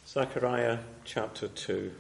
Zechariah chapter 2.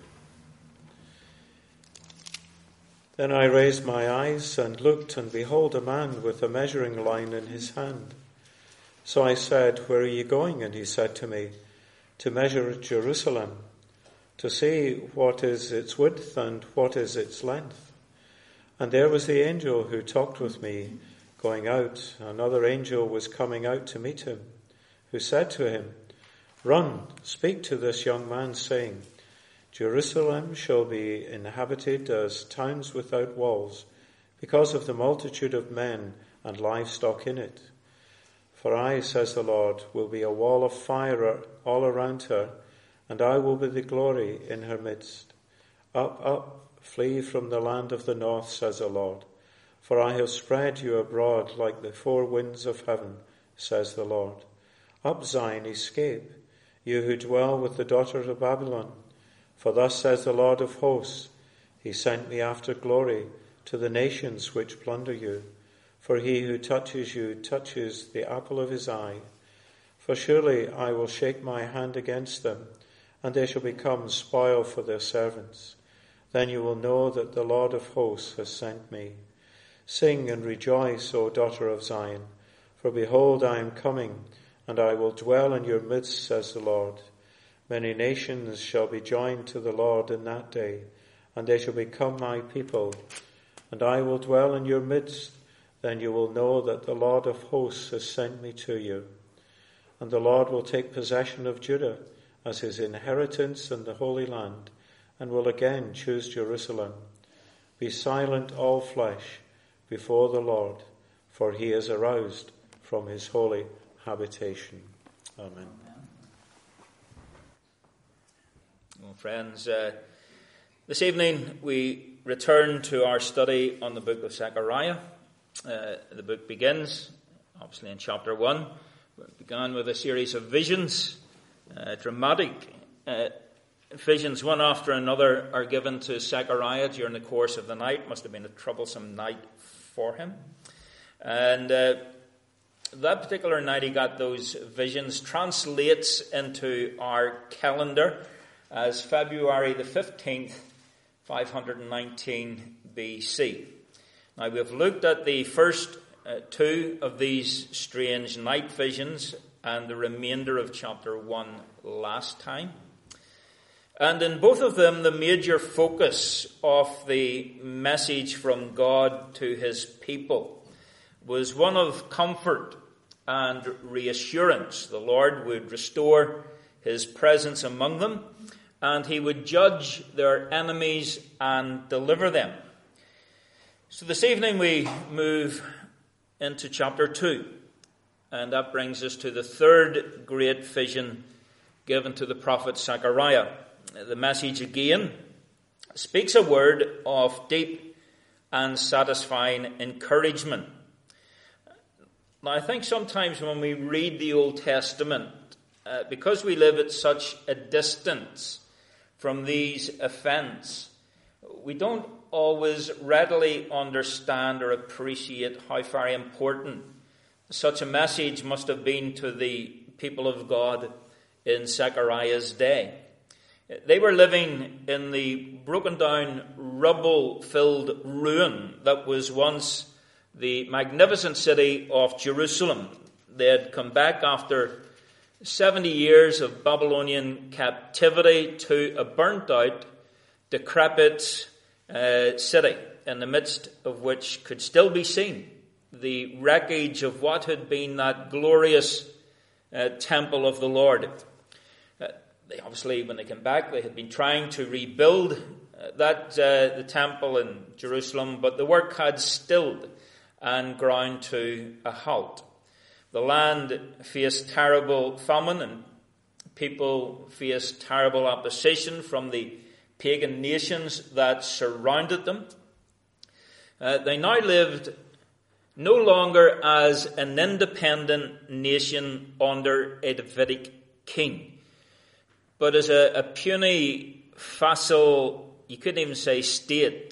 Then I raised my eyes and looked, and behold, a man with a measuring line in his hand. So I said, "Where are you going?" And he said to me, "To measure Jerusalem, to see what is its width and what is its length." And there was the angel who talked with me going out. Another angel was coming out to meet him, who said to him, "Run, speak to this young man, saying, Jerusalem shall be inhabited as towns without walls, because of the multitude of men and livestock in it. For I, says the Lord, will be a wall of fire all around her, and I will be the glory in her midst. Up, up, flee from the land of the north, says the Lord, for I have spread you abroad like the four winds of heaven, says the Lord. Up, Zion, escape, you who dwell with the daughters of Babylon. For thus says the Lord of hosts, He sent me after glory to the nations which plunder you. For he who touches you touches the apple of his eye. For surely I will shake my hand against them, and they shall become spoil for their servants. Then you will know that the Lord of hosts has sent me. Sing and rejoice, O daughter of Zion, for behold, I am coming, and I will dwell in your midst, says the Lord. Many nations shall be joined to the Lord in that day, and they shall become my people, and I will dwell in your midst. Then you will know that the Lord of hosts has sent me to you. And the Lord will take possession of Judah as his inheritance in the Holy Land, and will again choose Jerusalem. Be silent, all flesh, before the Lord, for he is aroused from his holy habitation. Amen. Well, friends, this evening we return to our study on the book of Zechariah. The book begins, obviously, in chapter 1. It began with a series of visions, dramatic visions, one after another, are given to Zechariah during the course of the night. Must have been a troublesome night for him. And that particular night he got those visions translates into our calendar as February the 15th, 519 BC. Now, we have looked at the first two of these strange night visions and the remainder of chapter 1 last time. And in both of them, the major focus of the message from God to his people was one of comfort and reassurance. The Lord would restore his presence among them, and he would judge their enemies and deliver them. So this evening we move into chapter 2, and that brings us to the third great vision given to the prophet Zechariah. The message again speaks a word of deep and satisfying encouragement. Now, I think sometimes when we read the Old Testament, because we live at such a distance from these events, we don't always readily understand or appreciate how very important such a message must have been to the people of God in Zechariah's day. They were living in the broken down, rubble-filled ruin that was once the magnificent city of Jerusalem. They had come back after 70 years of Babylonian captivity to a burnt-out, decrepit city, in the midst of which could still be seen the wreckage of what had been that glorious temple of the Lord. They obviously, when they came back, they had been trying to rebuild the temple in Jerusalem, but the work had stilled and ground to a halt. The land faced terrible famine, and people faced terrible opposition from the pagan nations that surrounded them. They now lived no longer as an independent nation under a Davidic king, but as a puny, vassal, you couldn't even say state,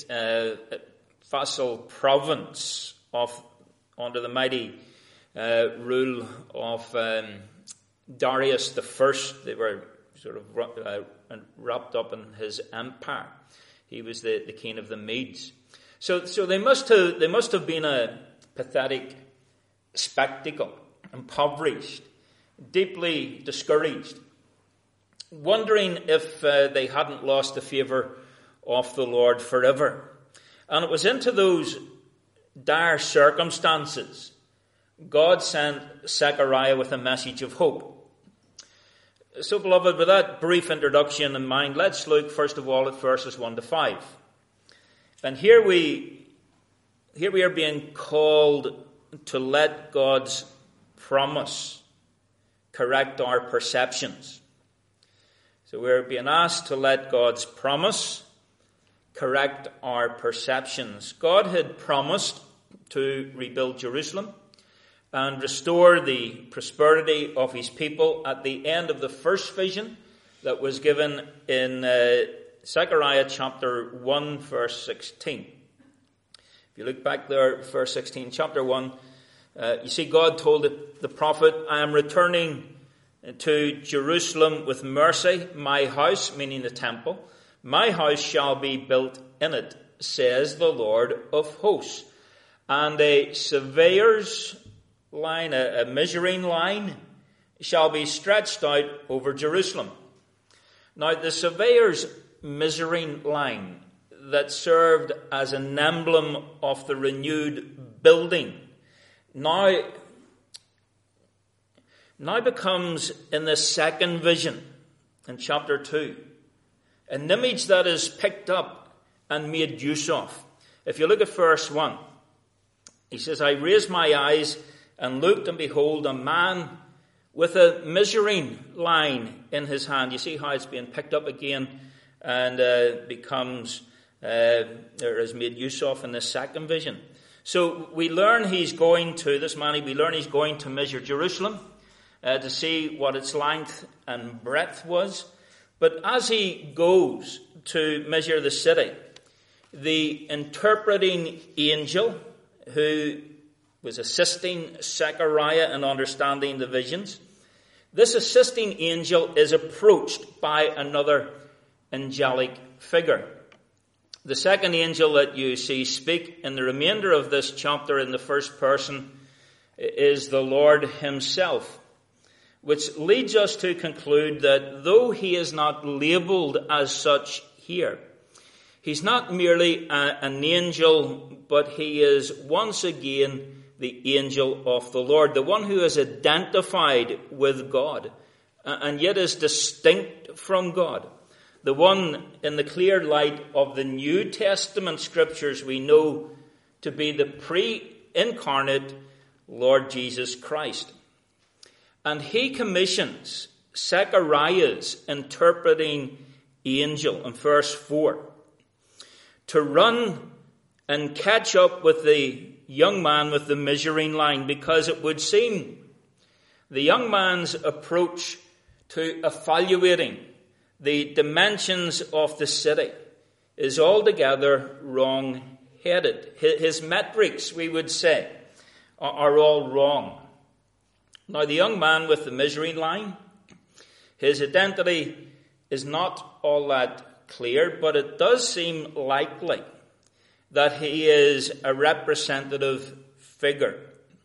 vassal province under the mighty rule of Darius I. They were sort of wrapped up in his empire. He was the king of the Medes. So they must have been a pathetic spectacle, impoverished, deeply discouraged, wondering if they hadn't lost the favour of the Lord forever. And it was into those dire circumstances God sent Zechariah with a message of hope. So, beloved, with that brief introduction in mind, let's look first of all at verses 1 to 5. And here we are being called to let God's promise correct our perceptions. So we're being asked to let God's promise correct our perceptions. God had promised to rebuild Jerusalem and restore the prosperity of his people at the end of the first vision that was given in Zechariah chapter 1, verse 16. If you look back there, verse 16, chapter 1, you see God told the prophet, I am returning to Jerusalem with mercy. My house, meaning the temple, my house shall be built in it, says the Lord of hosts. And a surveyor's line, a measuring line, shall be stretched out over Jerusalem. Now, the surveyor's measuring line that served as an emblem of the renewed building now becomes, in the second vision, in chapter 2, an image that is picked up and made use of. If you look at verse 1, he says, I raised my eyes and looked, and behold, a man with a measuring line in his hand. You see how it's being picked up again and becomes, or is made use of in the second vision. So we learn he's going to measure Jerusalem to see what its length and breadth was. But as he goes to measure the city, the interpreting angel who was assisting Zechariah in understanding the visions, this assisting angel is approached by another angelic figure. The second angel that you see speak in the remainder of this chapter in the first person is the Lord himself, which leads us to conclude that though he is not labelled as such here, he's not merely an angel, but he is once again the angel of the Lord, the one who is identified with God and yet is distinct from God. The one in the clear light of the New Testament scriptures we know to be the pre-incarnate Lord Jesus Christ. And he commissions Zechariah's interpreting angel in verse 4 to run and catch up with the young man with the measuring line, because it would seem the young man's approach to evaluating the dimensions of the city is altogether wrong-headed. His metrics, we would say, are all wrong. Now, the young man with the measuring line, his identity is not all that clear, but it does seem likely that he is a representative figure.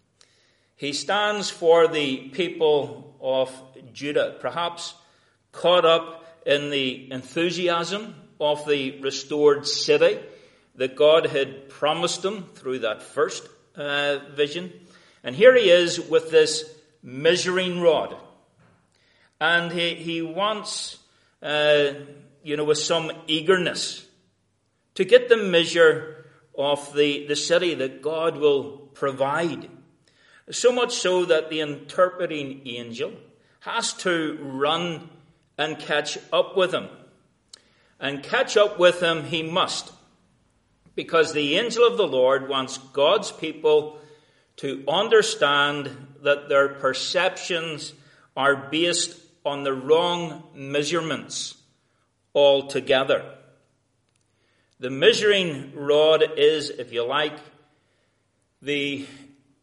He stands for the people of Judah, perhaps caught up in the enthusiasm of the restored city that God had promised him through that first vision. And here he is with this measuring rod. And he wants, with some eagerness, to get the measure of the city that God will provide. So much so that the interpreting angel has to run and catch up with him. And catch up with him he must, because the angel of the Lord wants God's people to understand that their perceptions are based on the wrong measurements altogether. The measuring rod is, if you like, the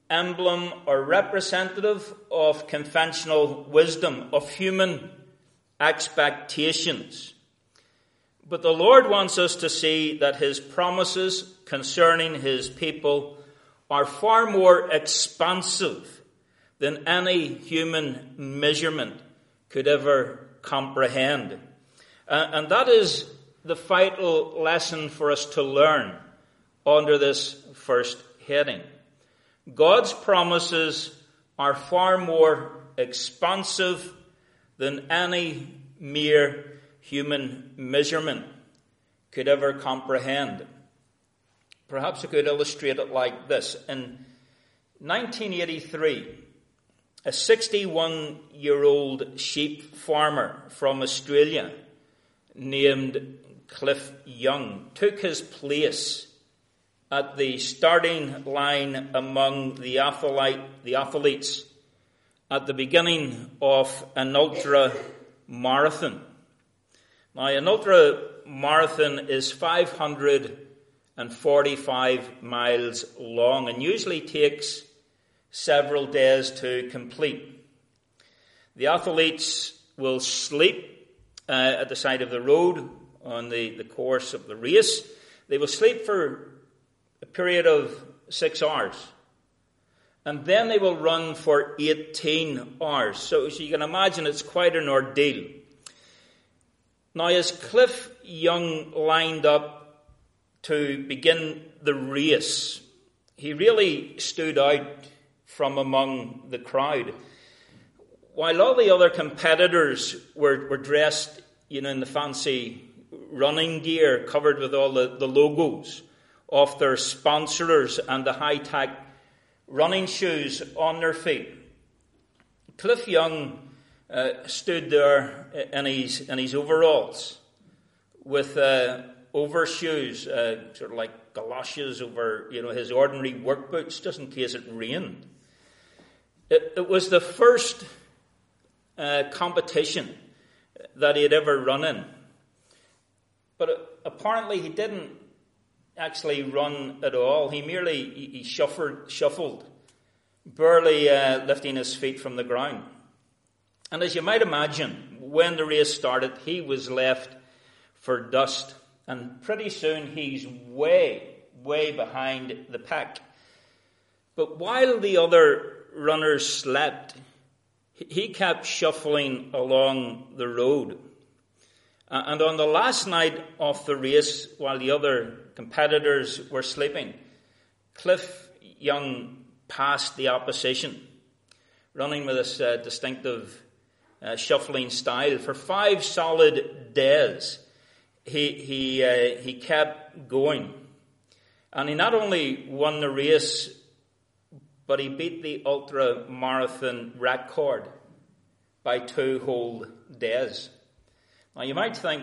emblem or representative of conventional wisdom, of human expectations. But the Lord wants us to see that his promises concerning his people are far more expansive than any human measurement could ever comprehend. And that is the vital lesson for us to learn under this first heading. God's promises are far more expansive than any mere human measurement could ever comprehend. Perhaps I could illustrate it like this. In 1983, a 61-year-old sheep farmer from Australia named Cliff Young took his place at the starting line among the athletes at the beginning of an ultra marathon. Now, an ultra marathon is 545 miles long and usually takes several days to complete. The athletes will sleep at the side of the road on the course of the race. They will sleep for a period of 6 hours. And then they will run for 18 hours. So you can imagine it's quite an ordeal. Now, as Cliff Young lined up to begin the race, he really stood out from among the crowd. While all the other competitors were dressed, in the fancy running gear covered with all the logos of their sponsors and the high-tech running shoes on their feet, Cliff Young stood there in his overalls with overshoes, sort of like galoshes over his ordinary work boots, just in case it rained. It was the first competition that he had ever run in. But apparently he didn't actually run at all. He merely shuffled, barely lifting his feet from the ground. And as you might imagine, when the race started, he was left for dust. And pretty soon he's way, way behind the pack. But while the other runners slept, he kept shuffling along the road. And on the last night of the race, while the other competitors were sleeping, Cliff Young passed the opposition, running with this distinctive shuffling style. For 5 solid days, he kept going. And he not only won the race, but he beat the ultra-marathon record by 2 whole days. Now, you might think,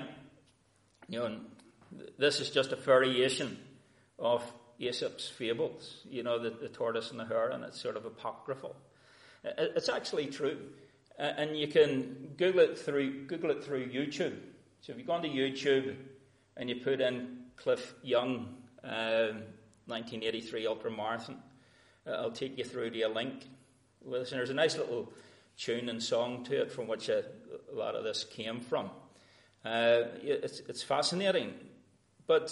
this is just a variation of Aesop's fables, the tortoise and the hare, and it's sort of apocryphal. It's actually true. And you can Google it through YouTube. So if you go onto YouTube and you put in Cliff Young 1983 ultramarathon, I'll take you through to a link. Listen, there's a nice little tune and song to it from which a lot of this came from. It's fascinating. But,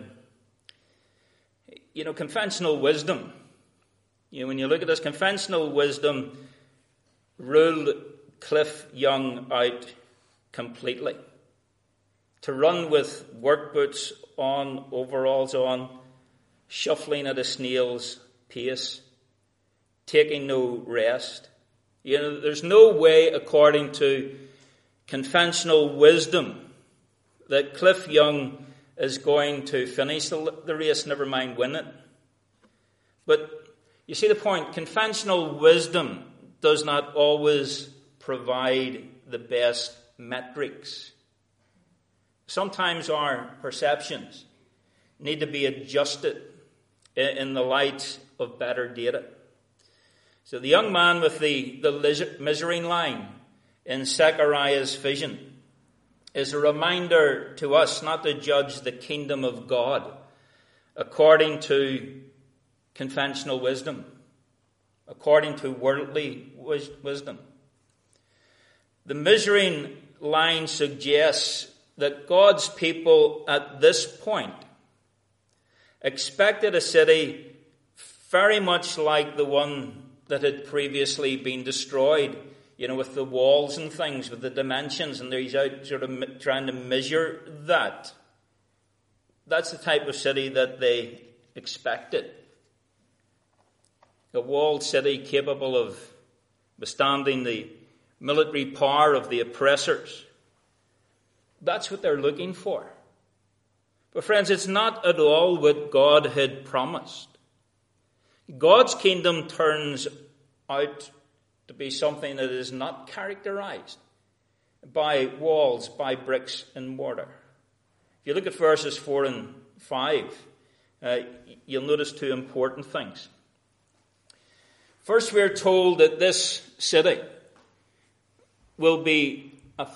conventional wisdom, when you look at this, conventional wisdom ruled Cliff Young out completely. To run with work boots on, overalls on, shuffling at a snail's pace, taking no rest. There's no way, according to conventional wisdom, that Cliff Young is going to finish the race, never mind win it. But you see the point, conventional wisdom does not always provide the best metrics. Sometimes our perceptions need to be adjusted in the light of better data. So the young man with the measuring line in Zechariah's vision is a reminder to us not to judge the kingdom of God according to conventional wisdom, according to worldly wisdom. The measuring line suggests that God's people at this point expected a city very much like the one that had previously been destroyed, with the walls and things, with the dimensions, and he's out sort of trying to measure that. That's the type of city that they expected. A walled city capable of withstanding the military power of the oppressors. That's what they're looking for. But friends, it's not at all what God had promised. God's kingdom turns out to be something that is not characterized by walls, by bricks and mortar. If you look at verses 4 and 5, you'll notice two important things. First, we're told that this city will be a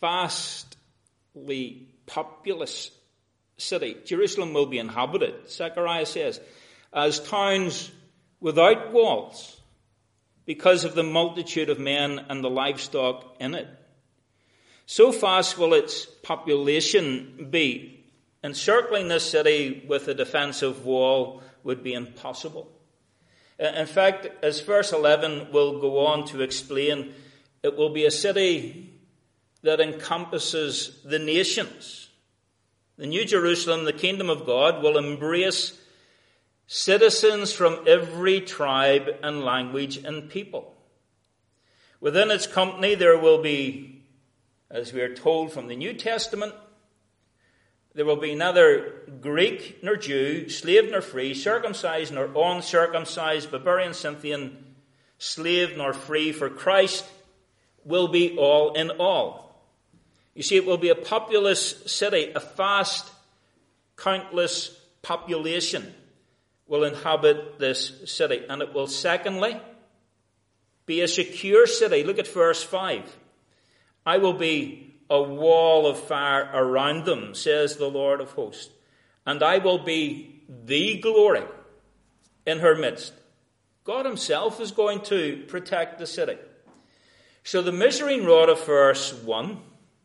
vastly populous city. Jerusalem will be inhabited, Zechariah says, as towns without walls, because of the multitude of men and the livestock in it. So fast will its population be. Encircling this city with a defensive wall would be impossible. In fact, as verse 11 will go on to explain, it will be a city that encompasses the nations. The New Jerusalem, the kingdom of God, will embrace citizens from every tribe and language and people. Within its company there will be, as we are told from the New Testament, there will be neither Greek nor Jew, slave nor free, circumcised nor uncircumcised, barbarian, Scythian, slave nor free, for Christ will be all in all. You see, it will be a populous city, a vast, countless population will inhabit this city. And it will, secondly, be a secure city. Look at verse 5. I will be a wall of fire around them, says the Lord of hosts, and I will be the glory in her midst. God himself is going to protect the city. So the measuring rod of verse 1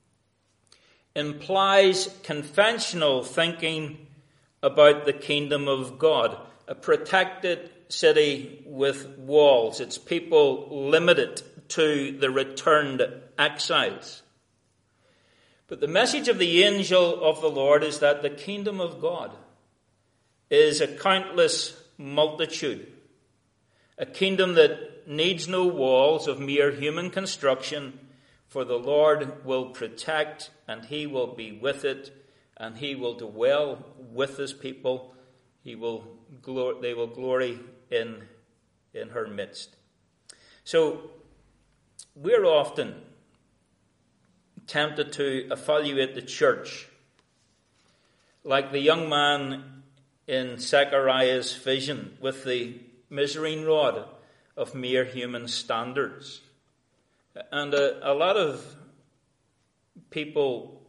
implies conventional thinking about the kingdom of God. A protected city with walls, its people limited to the returned exiles. But the message of the angel of the Lord is that the kingdom of God is a countless multitude, a kingdom that needs no walls of mere human construction, for the Lord will protect and he will be with it, and he will dwell with his people. They will glory in her midst. So we're often tempted to evaluate the church like the young man in Zechariah's vision, with the measuring rod of mere human standards. And a lot of people,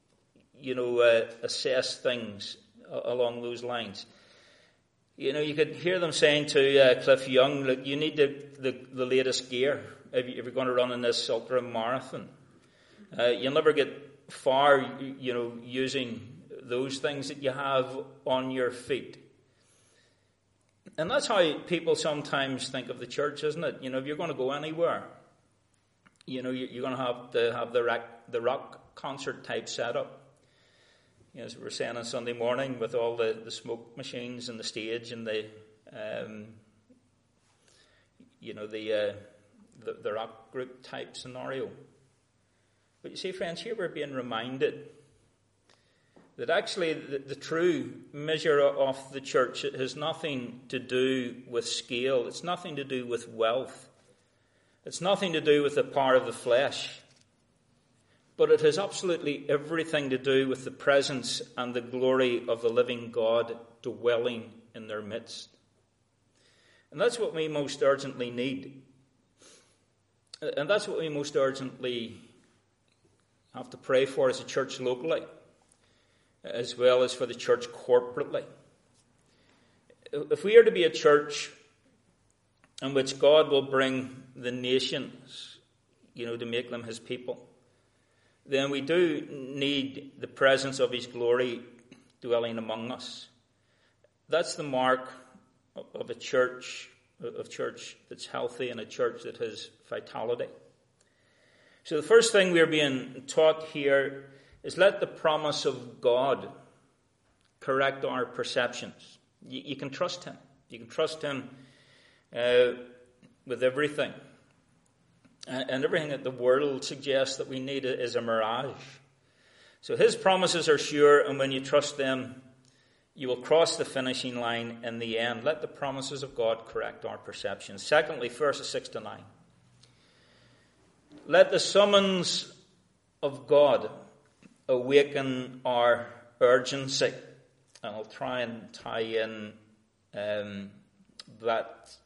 assess things along those lines. You could hear them saying to Cliff Young, look, you need the latest gear if you're going to run in this ultra marathon. You'll never get far, using those things that you have on your feet. And that's how people sometimes think of the church, isn't it? If you're going to go anywhere, you're going to have the rock concert type setup. As we were saying on Sunday morning, with all the smoke machines and the stage and the rock group type scenario. But you see, friends, here we're being reminded that actually the true measure of the church has nothing to do with scale. It's nothing to do with wealth. It's nothing to do with the power of the flesh. But it has absolutely everything to do with the presence and the glory of the living God dwelling in their midst. And that's what we most urgently need. And that's what we most urgently have to pray for as a church locally, as well as for the church corporately. If we are to be a church in which God will bring the nations, to make them his people, then we do need the presence of his glory dwelling among us. That's the mark of a church that's healthy and a church that has vitality. So the first thing we're being taught here is let the promise of God correct our perceptions. You can trust him. You can trust him with everything. And everything that the world suggests that we need is a mirage. So his promises are sure, and when you trust them, you will cross the finishing line in the end. Let the promises of God correct our perceptions. Secondly, verses 6 to 9. Let the summons of God awaken our urgency. And I'll try and tie in that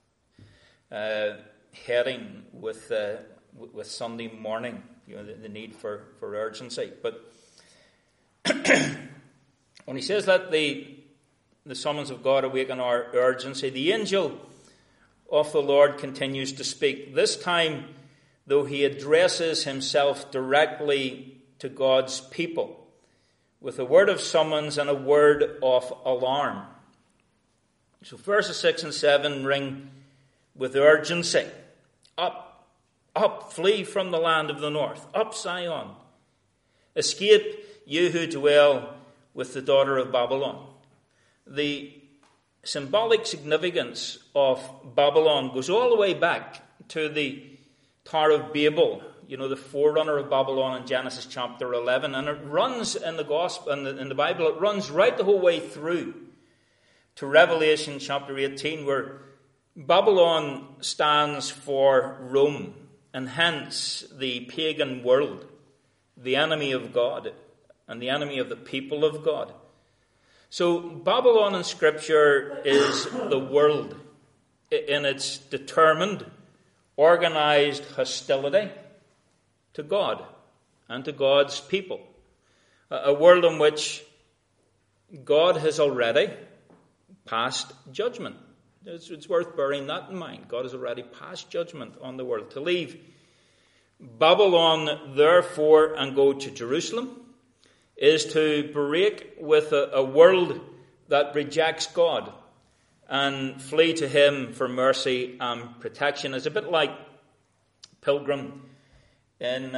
heading with Sunday morning, the need for urgency. But when he says let the summons of God awaken our urgency, the angel of the Lord continues to speak. This time, though, he addresses himself directly to God's people with a word of summons and a word of alarm. So verses 6 and 7 ring with urgency. Up, up, flee from the land of the north. Up, Zion. Escape, you who dwell with the daughter of Babylon. The symbolic significance of Babylon goes all the way back to the Tower of Babel, the forerunner of Babylon in Genesis chapter 11. And it runs in the Gospel, in the Bible, it runs right the whole way through to Revelation chapter 18, where Babylon stands for Rome, and hence the pagan world, the enemy of God, and the enemy of the people of God. So Babylon in Scripture is the world in its determined, organized hostility to God and to God's people. A world in which God has already passed judgment. It's worth bearing that in mind. God has already passed judgment on the world. To leave Babylon, therefore, and go to Jerusalem is to break with a world that rejects God and flee to him for mercy and protection. It's a bit like Pilgrim in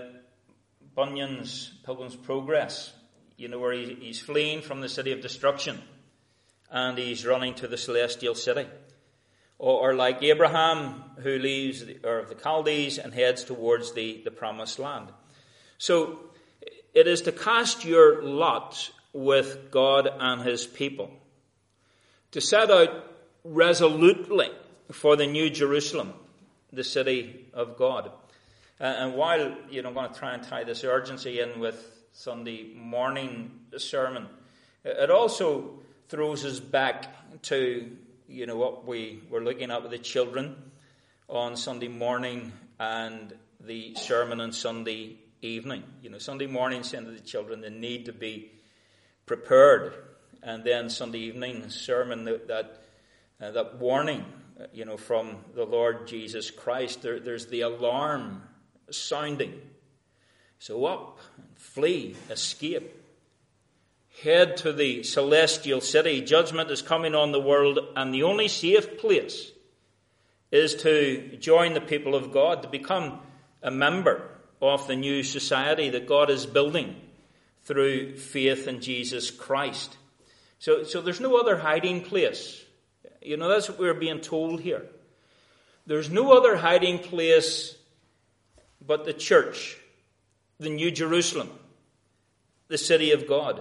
Bunyan's Pilgrim's Progress, where he's fleeing from the city of destruction and he's running to the celestial city. Or like Abraham, who leaves Ur of the Chaldees and heads towards the promised land. So it is to cast your lot with God and his people, to set out resolutely for the New Jerusalem, the city of God. And while, I'm going to try and tie this urgency in with Sunday morning sermon, it also throws us back to, what we were looking at with the children on Sunday morning and the sermon on Sunday evening. Sunday morning saying to the children they need to be prepared, and then Sunday evening sermon that warning, from the Lord Jesus Christ. There's the alarm sounding. So up, flee, escape, head to the celestial city. Judgment is coming on the world, and the only safe place is to join the people of God, to become a member of the new society that God is building through faith in Jesus Christ. So there's no other hiding place. That's what we're being told here. There's no other hiding place but the church, the New Jerusalem, the city of God.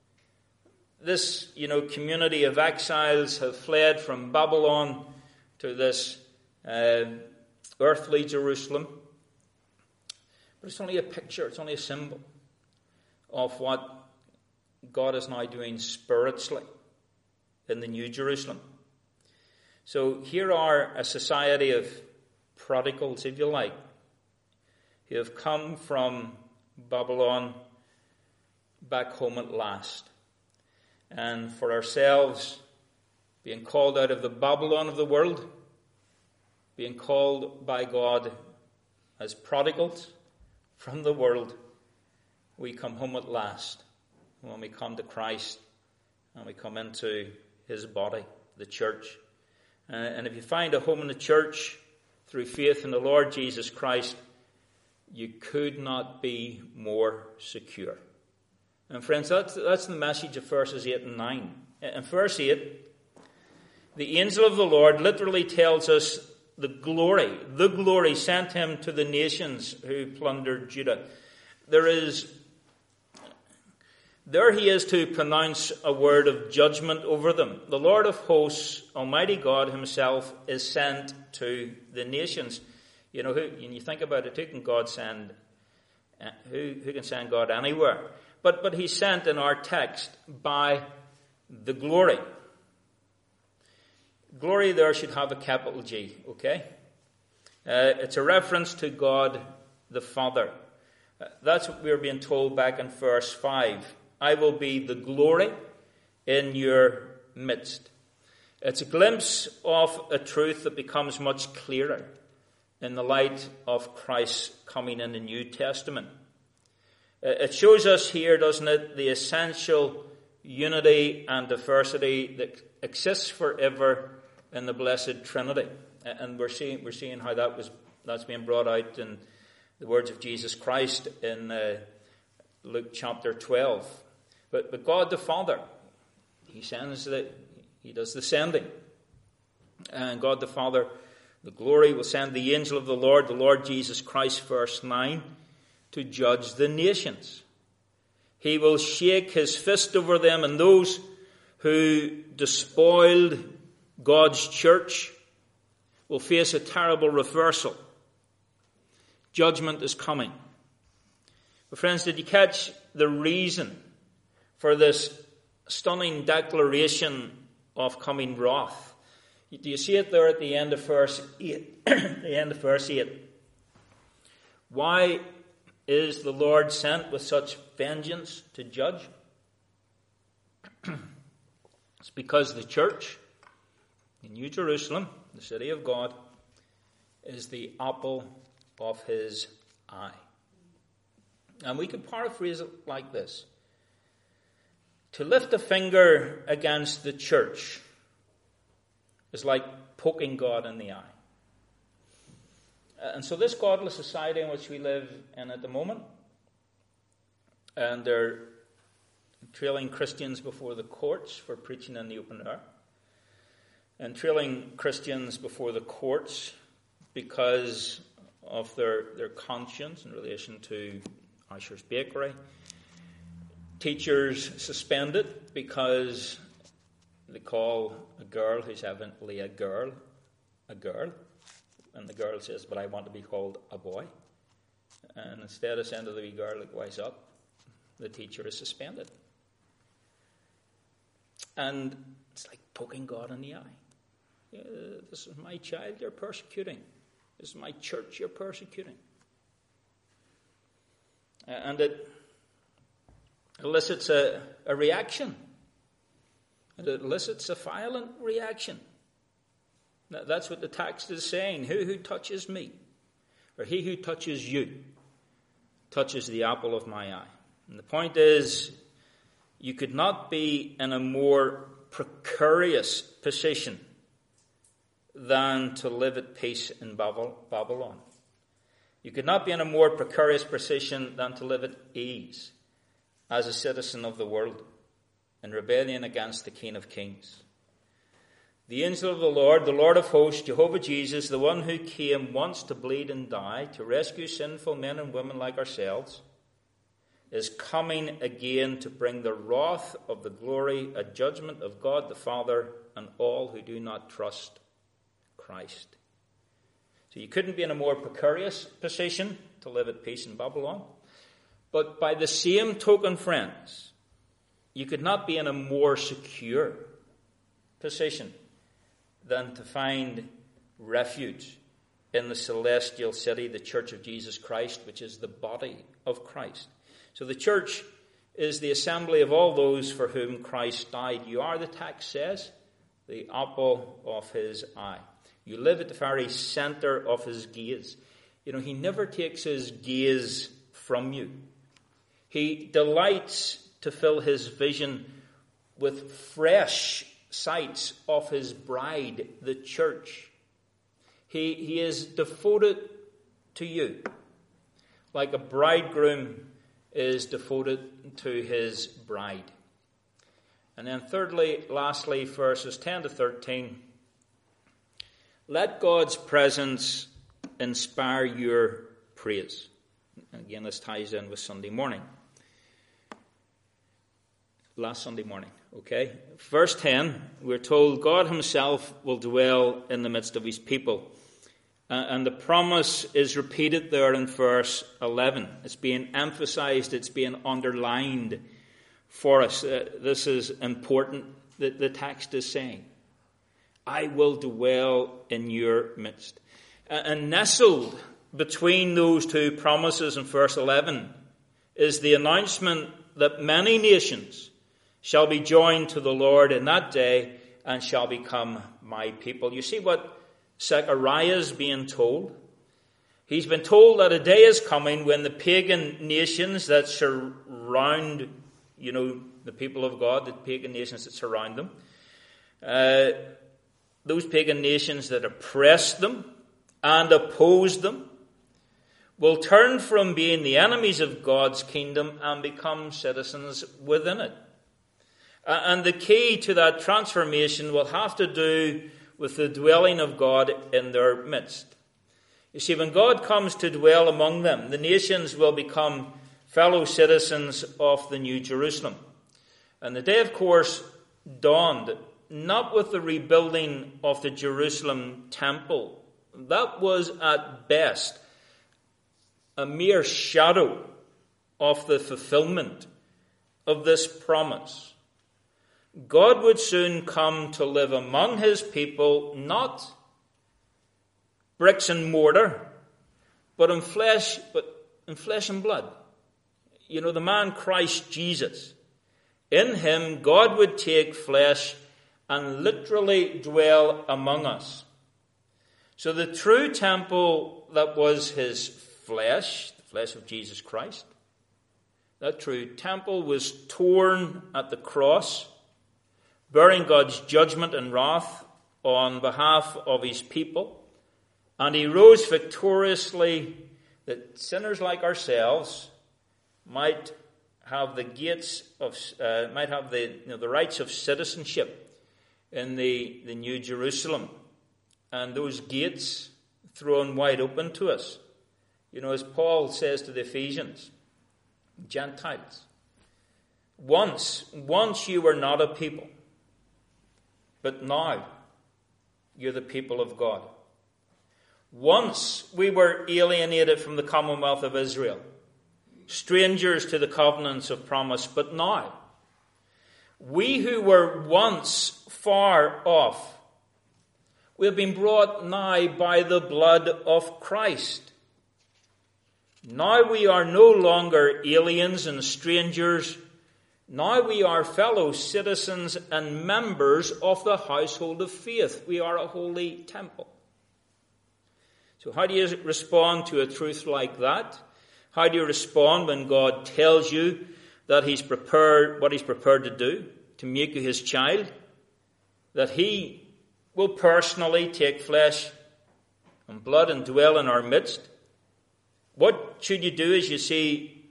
This, community of exiles have fled from Babylon to this earthly Jerusalem. But it's only a picture, it's only a symbol of what God is now doing spiritually in the New Jerusalem. So here are a society of prodigals, if you like, who have come from Babylon back home at last. And for ourselves, being called out of the Babylon of the world, being called by God as prodigals from the world we come home at last, when we come to Christ and we come into his body, the church. And if you find a home in the church through faith in the Lord Jesus Christ, you could not be more secure. And friends, that's the message of verses 8 and 9. In verse 8, the angel of the Lord literally tells us the glory sent him to the nations who plundered Judah. There he is to pronounce a word of judgment over them. The Lord of hosts, Almighty God himself, is sent to the nations. You know, when you think about it, who can God send? Who can send God anywhere? But he's sent in our text by the glory. Glory there should have a capital G, okay? It's a reference to God the Father. That's what we're being told back in verse 5. I will be the glory in your midst. It's a glimpse of a truth that becomes much clearer in the light of Christ's coming in the New Testament. It shows us here, doesn't it, the essential unity and diversity that exists forever in the Blessed Trinity. And we're seeing how that's being brought out in the words of Jesus Christ in Luke chapter 12. But God the Father, he does the sending. And God the Father, the glory, will send the angel of the Lord Jesus Christ, verse 9, to judge the nations. He will shake his fist over them, and those who despoiled God's church will face a terrible reversal. Judgment is coming. But friends, did you catch the reason for this stunning declaration of coming wrath? Do you see it there at the end of verse 8? The end of verse 8. Why is the Lord sent with such vengeance to judge? It's because the church in New Jerusalem, the city of God, is the apple of his eye. And we could paraphrase it like this. To lift a finger against the church is like poking God in the eye. And so this godless society in which we live in at the moment, and they're trailing Christians before the courts for preaching in the open air, and trailing Christians before the courts because of their conscience in relation to Asher's Bakery. Teachers suspended because they call a girl who's evidently a girl. And the girl says, but I want to be called a boy. And instead of saying to the wee girl, like, wise up, the teacher is suspended. And it's like poking God in the eye. This is my child you're persecuting. This is my church you're persecuting. And it elicits a reaction. And it elicits a violent reaction. That's what the text is saying. Who touches me, or he who touches you, touches the apple of my eye. And the point is, you could not be in a more precarious position than to live at peace in Babylon. You could not be in a more precarious position than to live at ease as a citizen of the world in rebellion against the King of Kings. The angel of the Lord of hosts, Jehovah Jesus, the one who came once to bleed and die, to rescue sinful men and women like ourselves, is coming again to bring the wrath of the glory, a judgment of God the Father and all who do not trust Christ. So you couldn't be in a more precarious position to live at peace in Babylon. But by the same token, friends, you could not be in a more secure position than to find refuge in the celestial city, the Church of Jesus Christ, which is the body of Christ. So the church is the assembly of all those for whom Christ died. You are, the text says, the apple of his eye. You live at the very center of his gaze. You know, he never takes his gaze from you. He delights to fill his vision with fresh sights of his bride, the church. He is devoted to you, like a bridegroom is devoted to his bride. And then lastly, verses 10 to 13. Let God's presence inspire your praise. Again, this ties in with Sunday morning. Last Sunday morning, okay? Verse 10, we're told God himself will dwell in the midst of his people. And the promise is repeated there in verse 11. It's being emphasized, it's being underlined for us. This is important that the text is saying, I will dwell in your midst. And nestled between those two promises in verse 11 is the announcement that many nations shall be joined to the Lord in that day and shall become my people. You see what Zechariah is being told? He's been told that a day is coming when the pagan nations that surround, the people of God, the pagan nations that surround them, those pagan nations that oppress them and oppose them, will turn from being the enemies of God's kingdom and become citizens within it. And the key to that transformation will have to do with the dwelling of God in their midst. You see, when God comes to dwell among them, the nations will become fellow citizens of the New Jerusalem. And the day, of course, dawned not with the rebuilding of the Jerusalem temple. That was at best a mere shadow of the fulfillment of this promise. God would soon come to live among his people, not bricks and mortar, but in flesh and blood. The man Christ Jesus. In him, God would take flesh and literally dwell among us. So the true temple that was his flesh, the flesh of Jesus Christ, that true temple was torn at the cross, bearing God's judgment and wrath on behalf of his people. And he rose victoriously that sinners like ourselves might have the rights of citizenship in the New Jerusalem. And those gates thrown wide open to us. As Paul says to the Ephesians, Gentiles, once you were not a people, but now you're the people of God. Once we were alienated from the commonwealth of Israel, strangers to the covenants of promise, but now we who were once far off, we have been brought nigh by the blood of Christ. Now we are no longer aliens and strangers. Now we are fellow citizens and members of the household of faith. We are a holy temple. So how do you respond to a truth like that? How do you respond when God tells you that he's prepared to do, to make you his child? That he will personally take flesh and blood and dwell in our midst? What should you do as you see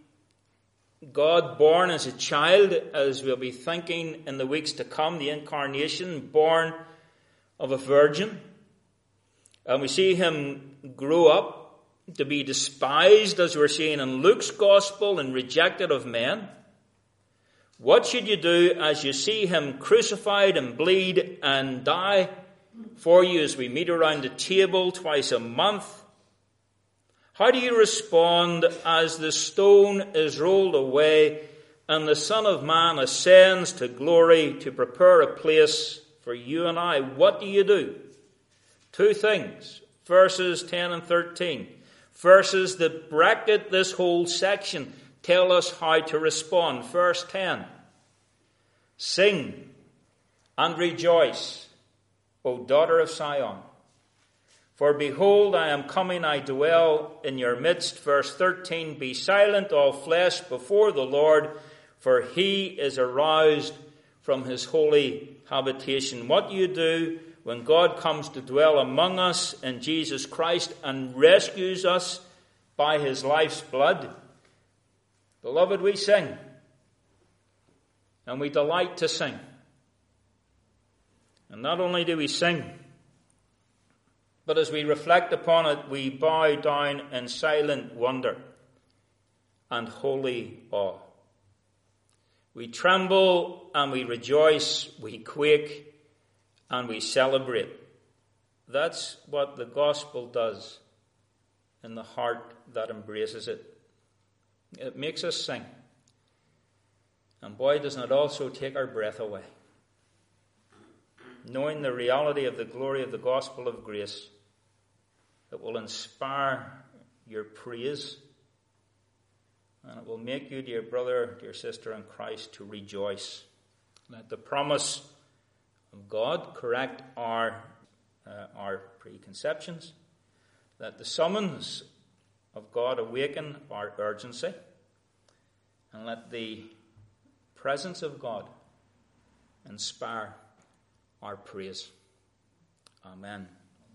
God born as a child, as we'll be thinking in the weeks to come, the incarnation, born of a virgin? And we see him grow up to be despised, as we're seeing in Luke's gospel, and rejected of men. What should you do as you see him crucified and bleed and die for you as we meet around the table twice a month? How do you respond as the stone is rolled away and the Son of Man ascends to glory to prepare a place for you and I? What do you do? Two things. Verses 10 and 13. Verses that bracket this whole section tell us how to respond. Verse 10. Sing and rejoice, O daughter of Zion. For behold, I am coming, I dwell in your midst. Verse 13, be silent, all flesh, before the Lord, for he is aroused from his holy habitation. What you do when God comes to dwell among us in Jesus Christ and rescues us by his life's blood. Beloved, we sing. And we delight to sing. And not only do we sing, but as we reflect upon it, we bow down in silent wonder and holy awe. We tremble and we rejoice, we quake and we celebrate. That's what the gospel does in the heart that embraces it. It makes us sing. And boy, doesn't it also take our breath away. Knowing the reality of the glory of the gospel of grace, it will inspire your praise, and it will make you, dear brother, dear sister in Christ, to rejoice. Let the promise of God correct our preconceptions. Let the summons of God awaken our urgency. And let the presence of God inspire our praise. Amen.